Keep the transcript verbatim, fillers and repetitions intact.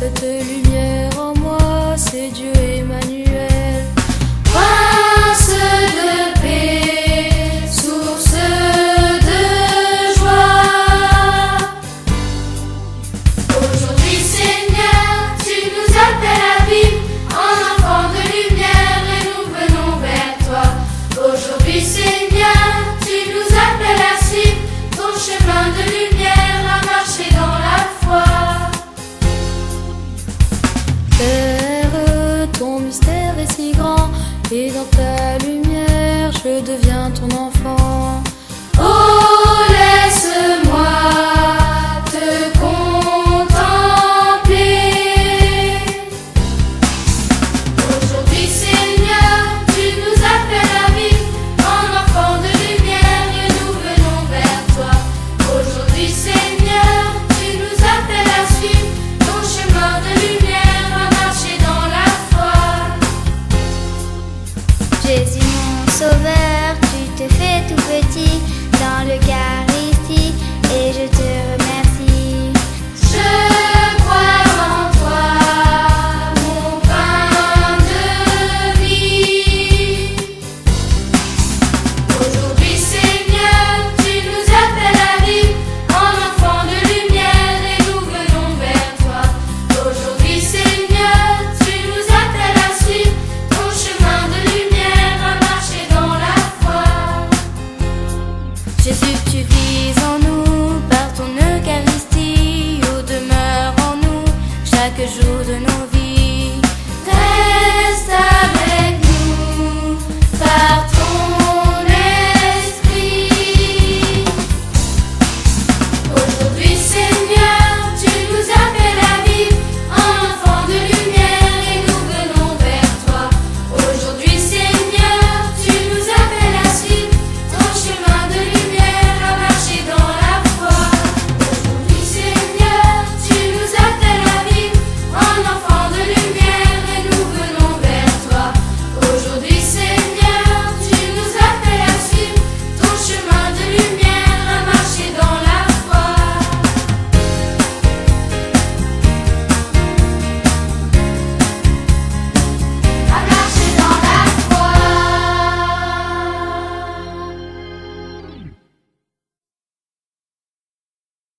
cette lumière en moi, c'est Dieu Emmanuel. Prince de paix, source de joie. Aujourd'hui, Seigneur, tu nous appelles à vivre en enfants de lumière et nous venons vers toi. Aujourd'hui, Seigneur, tu nous appelles à suivre ton chemin de lumière, à marcher dans la foi. Père, ton mystère est si grand, et dans ta lumière, je deviens ton enfant. Oh, laisse-moi te contempler. Aujourd'hui, Seigneur, tu nous appelles à vivre en enfants de lumière et nous venons vers toi. Aujourd'hui, Seigneur, tu nous appelles à suivre ton chemin de lumière, à marcher dans la foi. Jésus mon sauveur, tu te fais tout petit dans l'Eucharistie et je te remercie. Je crois en toi, mon pain de vie. Aujourd'hui, Seigneur, tu nous appelles à vivre en enfants de lumière et nous venons vers toi. Aujourd'hui, Seigneur, tu nous appelles à suivre ton chemin de lumière, à marcher dans la foi. Jésus, tu vis en nous par ton Eucharistie, ô demeure en nous chaque jour de nos vies.